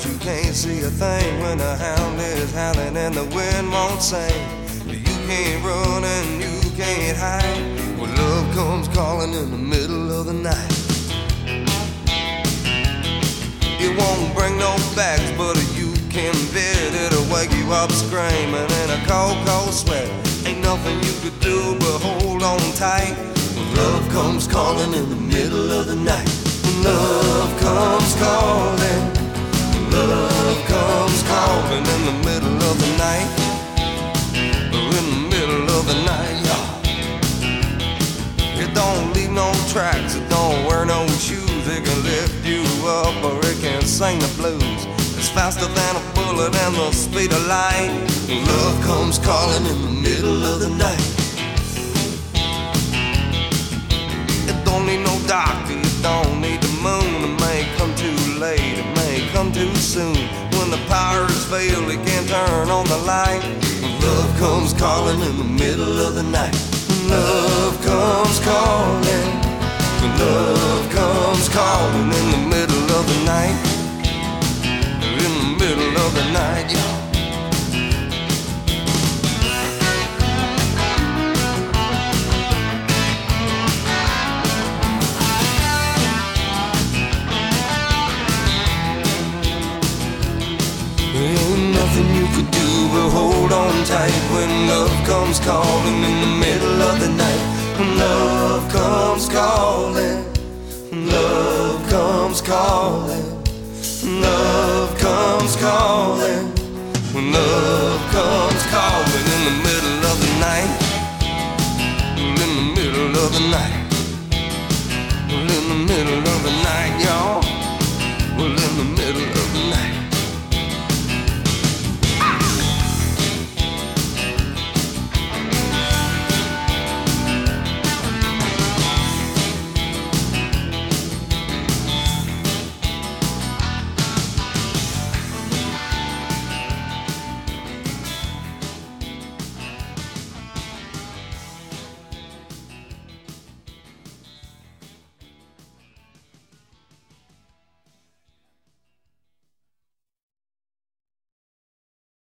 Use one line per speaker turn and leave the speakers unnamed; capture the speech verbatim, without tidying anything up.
but you can't see a thing when the hound is howling and the wind won't sing. You can't run and you can't hide when love comes calling in the middle of the night. It won't bring no bags, but you can bet it'll wake you up screaming in a cold, cold sweat. Ain't nothing you could do but hold on tight when love comes calling in the middle of the night. When love comes calling, when love comes calling in the middle of the night. In the middle of the night, y'all. It don't leave no tracks, it don't wear no shoes. It can lift you up or it can sing the blues. It's faster than a bullet and the speed of light. Love comes calling in the middle of the night. It don't need no doctor, it don't need the moon. It may come too late, it may come too soon. When the powers fail, it can't turn on the light. Love comes calling in the middle of the night. Love comes calling, love comes calling in the middle of the night. In the middle of the night, y'all. Ain't nothing you could do but hold on tight when love comes calling in the middle of the night. When love comes calling, love comes calling, love comes calling, when love comes